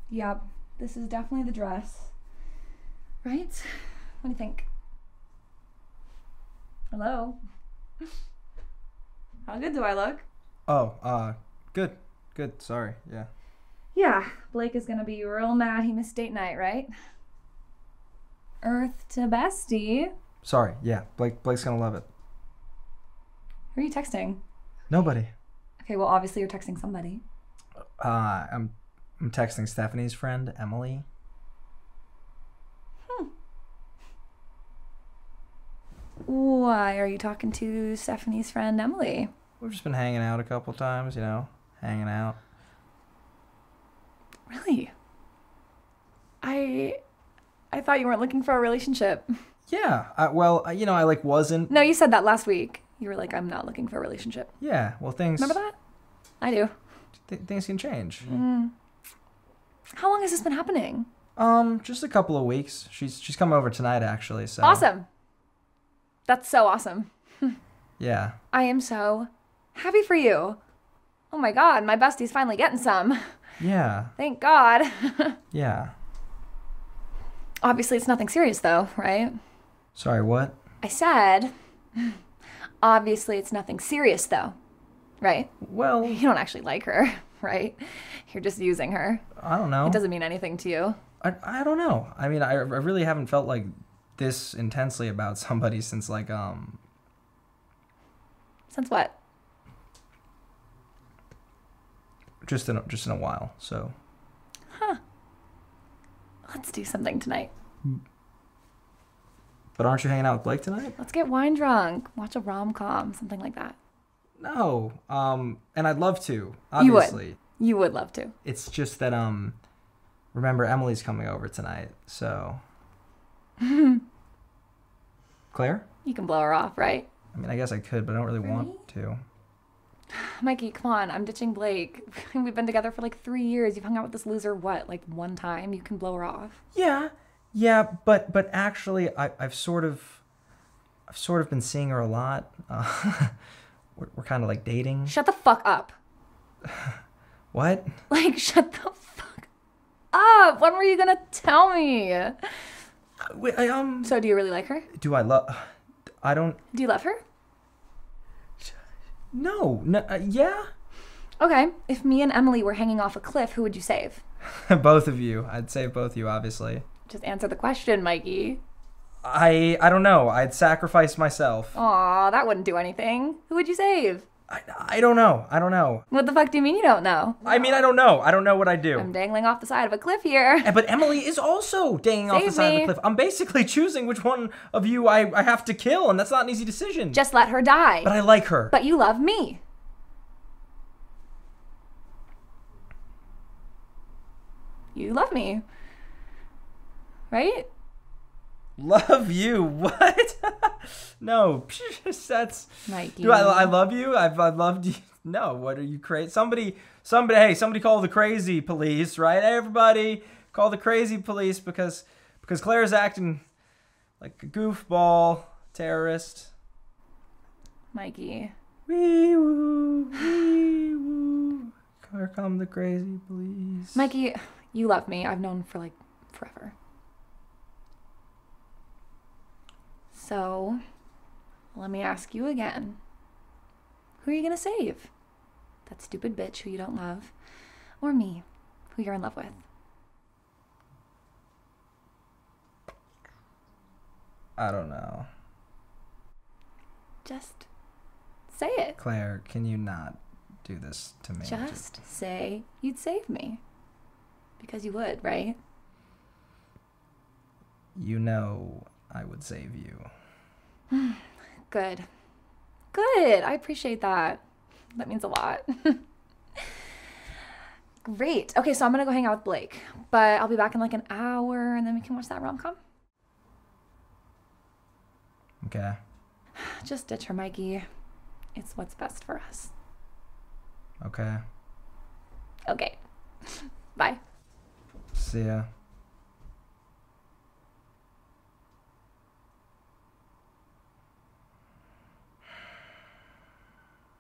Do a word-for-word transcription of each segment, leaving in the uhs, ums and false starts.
Yep, this is definitely the dress. Right? What do you think? Hello? How good do I look? Oh, uh, good. Good, sorry, yeah. Yeah, Blake is gonna be real mad he missed date night, right? Earth to bestie. Sorry, yeah, Blake Blake's gonna love it. Who are you texting? Nobody. Okay, well, obviously you're texting somebody. Uh, I'm, I'm texting Stephanie's friend, Emily. Hmm. Why are you talking to Stephanie's friend, Emily? We've just been hanging out a couple times, you know, hanging out. Really? I... I thought you weren't looking for a relationship. Yeah, I, well, I, you know, I, like, wasn't. No, you said that last week. You were like, I'm not looking for a relationship. Yeah, well, things... Remember that? I do. Th- things can change. Mm. How long has this been happening? Um, just a couple of weeks. She's she's coming over tonight, actually, so... Awesome. That's so awesome. Yeah. I am so happy for you. Oh my god, my bestie's finally getting some. Yeah. Thank God. Yeah. Obviously, it's nothing serious though, right? Sorry, what? I said, obviously, it's nothing serious though, right? Well... You don't actually like her, right? You're just using her. I don't know. It doesn't mean anything to you. I, I don't know. I mean, I, I really haven't felt like this intensely about somebody since, like, um... Since what? Just in a, just in a while, so... Huh. Let's do something tonight. But aren't you hanging out with Blake tonight? Let's get wine drunk. Watch a rom-com, something like that. No. Um, and I'd love to, obviously. You would. You would love to. It's just that, um... remember, Emily's coming over tonight, so... Claire? You can blow her off, right? I mean, I guess I could, but I don't really For want me? to. Mikey, come on. I'm ditching Blake. We've been together for like three years. You've hung out with this loser, what, like one time? You can blow her off. Yeah, yeah, but but actually, I, I've sort of, I've sort of been seeing her a lot. Uh, we're we're kind of like dating. Shut the fuck up. What? Like, shut the fuck up. When were you gonna tell me? Wait, I, um. So, do you really like her? Do I love? I don't. Do you love her? No. No. Uh, yeah. Okay. If me and Emily were hanging off a cliff, who would you save? Both of you. I'd save both of you, obviously. Just answer the question, Mikey. I I don't know. I'd sacrifice myself. Aw, that wouldn't do anything. Who would you save? I, I don't know. I don't know. What the fuck do you mean you don't know? I mean, I don't know. I don't know what I'd do. I'm dangling off the side of a cliff here. Eh, But Emily is also dangling off the Save side of me. the cliff. I'm basically choosing which one of you I, I have to kill, and that's not an easy decision. Just let her die. But I like her. But you love me. You love me. Right? Love you? What? No, that's. Mikey. Do I? I love you. I've I loved you. No, what are you crazy? Somebody, somebody. Hey, somebody call the crazy police, right? Everybody, call the crazy police because because Claire's acting like a goofball terrorist. Mikey. Wee woo, wee woo. Here come the crazy police. Mikey, you love me. I've known for like forever. So, let me ask you again. Who are you gonna save? That stupid bitch who you don't love, or me, who you're in love with? I don't know. Just say it. Claire, can you not do this to me? Just say you'd save me. Because you would, right? You know I would save you. Good. Good. I appreciate that. That means a lot. Great. Okay, so I'm going to go hang out with Blake. But I'll be back in like an hour and then we can watch that rom-com. Okay. Just ditch her, Mikey. It's what's best for us. Okay. Okay. Bye. See ya.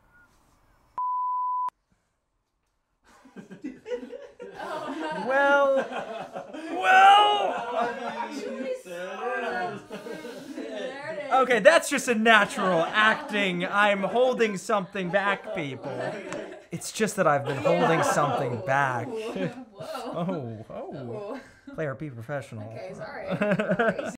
Well, Okay, that's just a natural acting. I'm holding something back, people. It's just that I've been holding something back. Whoa. Oh, oh. Player, be professional. Okay, sorry.